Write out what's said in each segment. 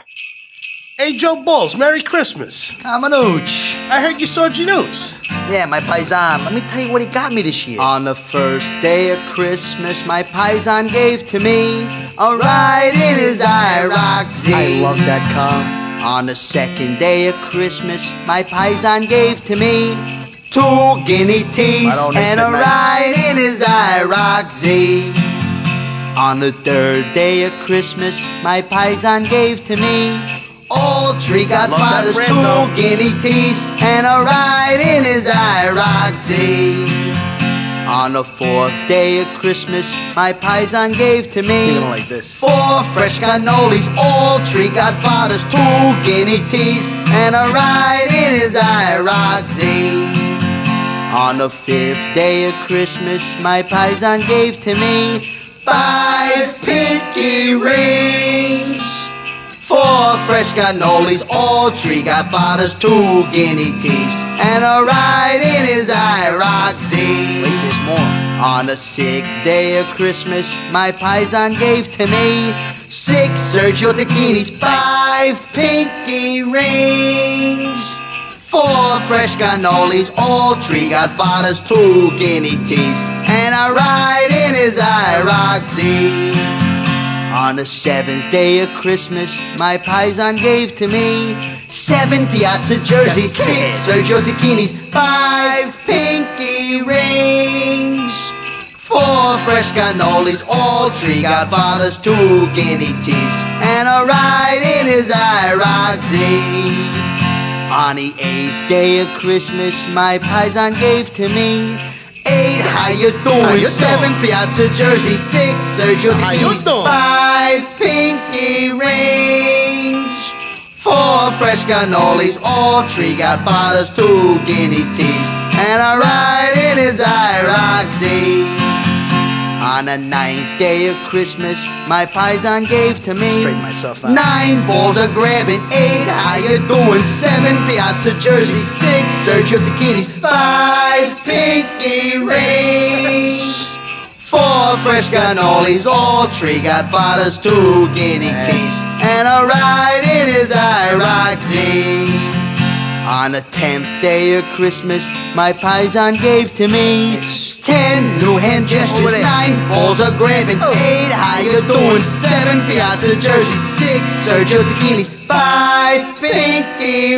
Hey, Joe Balls, Merry Christmas. Manuch. I heard you saw Janus. Yeah, my paisan. Let me tell you what he got me this year. On the first day of Christmas, my paisan gave to me a ride in his IROC Z. I love that car. On the second day of Christmas, my paisan gave to me 2 guinea teas and a ride in his IROC Z. On the third day of Christmas, my paisan gave to me all 3 Godfathers, 2 guinea teas, and a ride in his IROC Z. On the fourth day of Christmas, my paisan gave to me You're gonna like this. 4 fresh cannolis, all 3 Godfathers, 2 guinea teas, and a ride in his IROC Z. On the fifth day of Christmas, my paisan gave to me 5 pinky rings, 4 fresh cannolis, all 3 Godfathers, 2 guinea teas, and a ride in his IROC Z. Wait, there's more. On the sixth day of Christmas, my paisan gave to me 6 Sergio Tacchinis, 5 pinky rings, 4 fresh cannolis, all 3 Godfathers, 2 guinea teas, and a ride in his IROC Z. On the seventh day of Christmas, my paisan gave to me 7 Piazza jerseys, 6 Sergio Tacchinis, 5 pinky rings, 4 fresh cannolis, all 3 Godfathers, 2 guinea teas, and a ride in his IROC Z. On the 8th day of Christmas, my paisan gave to me 8 how you doing, 7 Piazza jerseys, 6 Sergio Tacchinis, 5 pinky rings, 4 fresh cannolis, all 3 Godfathers, 2 guinea teas, and a ride in his IROC Z. On the 9th day of Christmas, my paisan gave to me Straighten myself out. 9 balls of grabbing, 8 how you doing, 7 Piazza jerseys, 6 Sergio Tacchinis, 5 pinky rings, 4 fresh cannolis, all 3 Godfathers, 2 guinea teas, and a ride in his IROC Z. On the 10th day of Christmas, my paisan gave to me 10 new hand gestures, 9 balls of grabbing, 8 how you doing, 7 Piazza jerseys, 6 Sergio Tacchinis, 5 pinky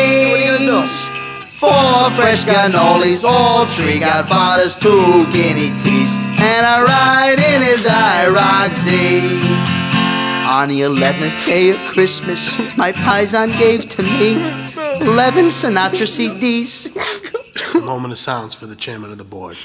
rings, 4 fresh cannolis, all 3 Godfathers, 2 guinea teas, and a ride in his IROC Z. On the 11th day of Christmas, my paisan gave to me 11 Sinatra CDs, A moment of silence for the chairman of the board.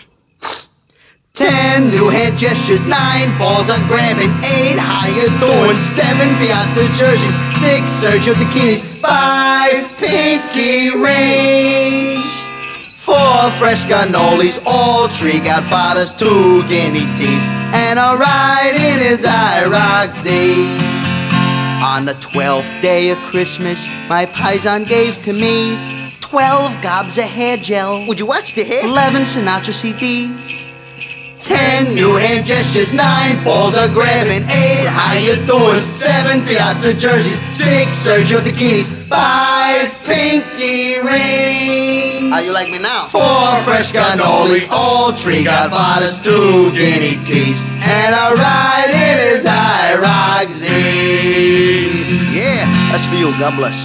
10 new hand gestures, 9 balls of grabbing, 8 how you doing, 7 Piazza jerseys, 6 Sergio Tacchinis, 5 pinky rings, 4 fresh cannolis, all 3 Godfathers, 2 guinea teas, and a ride in his IROC Z. On the 12th day of Christmas, my paisan gave to me 12 gobs of hair gel. Would you watch the hair? 11 Sinatra CDs, 10 new hand gestures, 9 balls of grabbing, 8 how you doing, 7 Piazza jerseys, 6 Sergio Tacchinis, 5 pinky rings. How you like me now? 4 fresh cannolis, all 3 Godfathers, 2 guinea teas, and a ride in his IROC Z. Yeah, that's for you. God bless.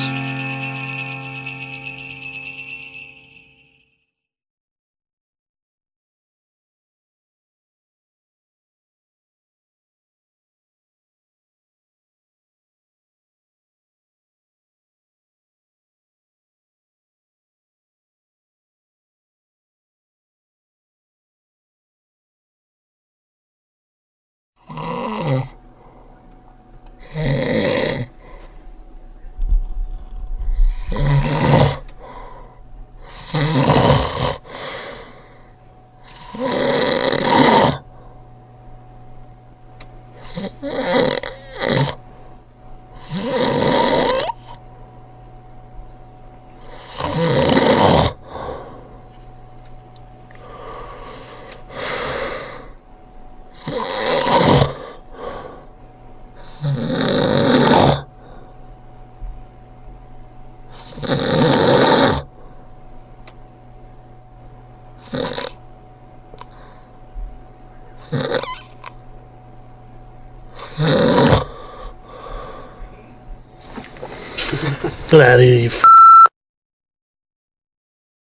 Get out of here, you